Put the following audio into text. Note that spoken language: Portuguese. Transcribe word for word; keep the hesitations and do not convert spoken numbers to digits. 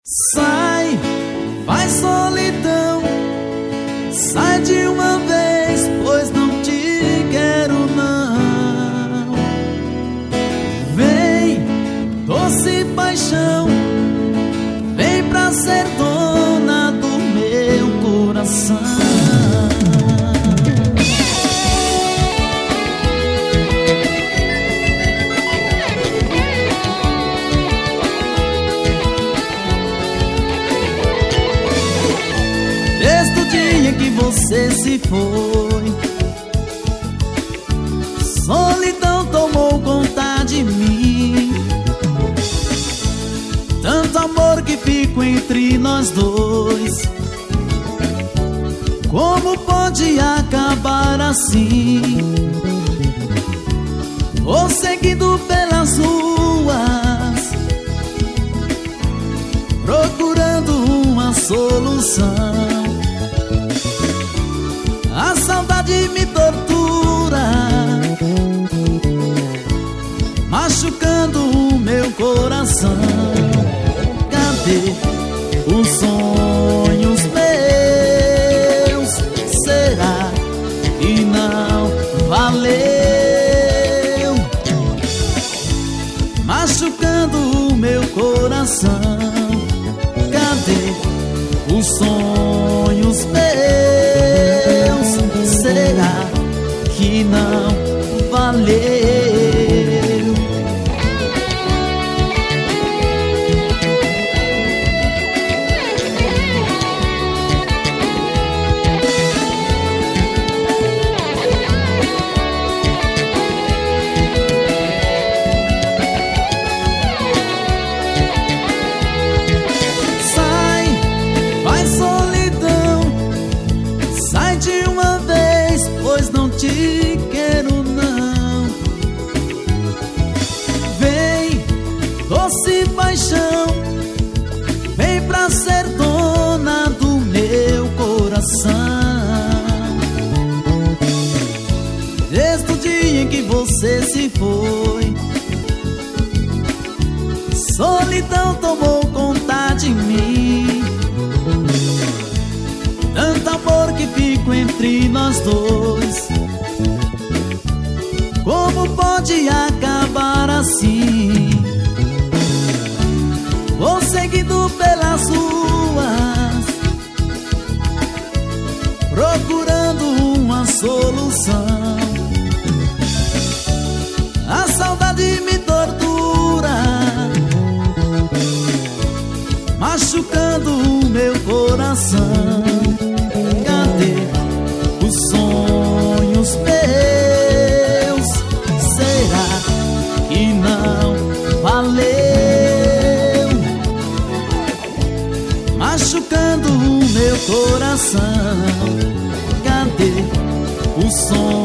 Sai, vai solidão, sai de uma vez, pois não te quero não. Vem, doce paixão, vem pra ser dona do meu coração. Desde o dia que você se foi, solidão tomou conta de mim. Tanto amor que fica entre nós dois, como pode acabar assim? Vou seguindo pelas ruas, procurando uma solução. A saudade me tortura, machucando o meu coração. Cadê os sonhos meus? Será que não valeu? Machucando o meu coração. Cadê os sonhos meus? Será que não valeu? Te quero não. Vem, doce paixão, vem pra ser dona do meu coração. Desde o dia em que você se foi, solidão tomou conta de mim. Tanto amor que fica entre nós dois, como pode acabar assim? Vou seguindo pelas ruas, procurando uma solução. A saudade me tortura, machucando o meu coração. Cadê os sonhos meus? Será que não valeu? Machucando o meu coração. Cadê os sonhos?